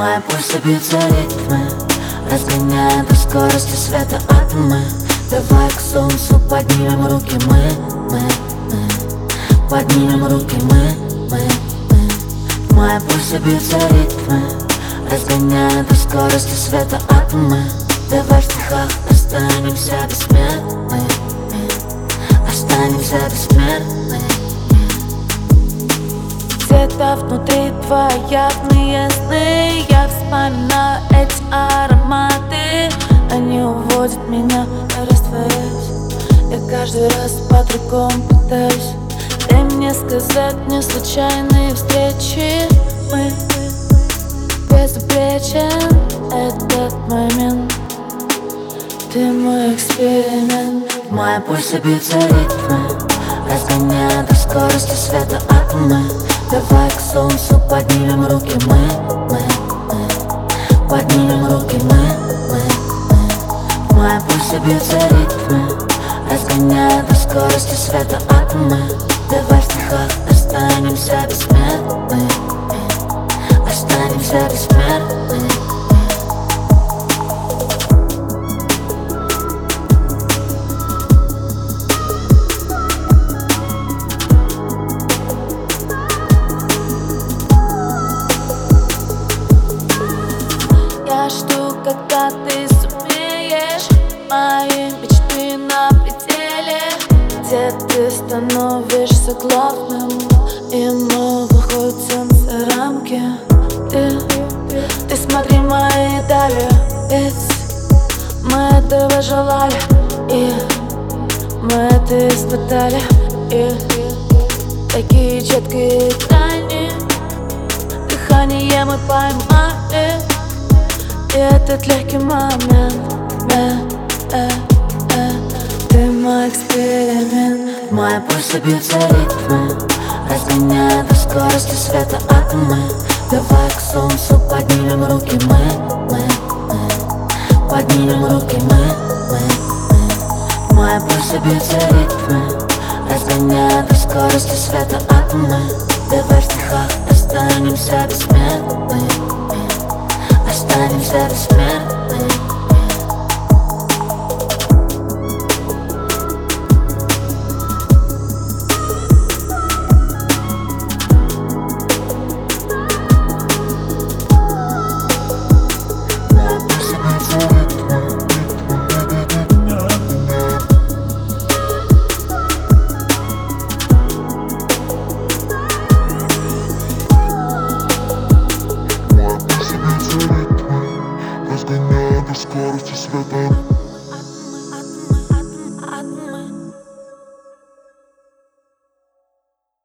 Мои пульсы бьются ритмы, разгоняя до скорости света атомы. Давай к солнцу поднимем руки мы. Поднимем руки мы. Мои пульсы бьются ритмы, разгоняя до скорости света атомы. Давай в стихах останемся бессмертны. Останемся бессмертны. Где-то внутри твоя явные сны. Я вспоминаю эти ароматы. Они уводят меня, я растворяюсь. Я каждый раз по-другому пытаюсь. Дай мне сказать, не случайные встречи. Мы безупречен этот момент. Ты мой эксперимент. Мои пульсы бьются ритмы, разгоняя до скорости света атомы. Давай к солнцу поднимем руки мы. Поднимем руки мы. Мои пульсы бьются ритмы, разгоняя до скорости света атомы. Давай в стихах останемся бессмертны. Останемся бессмертны. Я жду, когда ты сумеешь. Мои мечты на пределе, где ты становишься главным, и мы выходим за рамки. Ты смотри мои дали, ведь мы этого желали, и мы это испытали. И такие четкие грани, дыхание мы поймали. И этот легкий момент, ты мой эксперимент. Мои пульсы бьются ритмы, разгоняя до скорости света атомы. Давай к солнцу поднимем руки мы. Поднимем руки мы. Мои пульсы бьются ритмы, разгоняя до скорости света атомы. Давай в стихах останемся бессмертны. Останемся бессмертны. Разгоняя до скорости света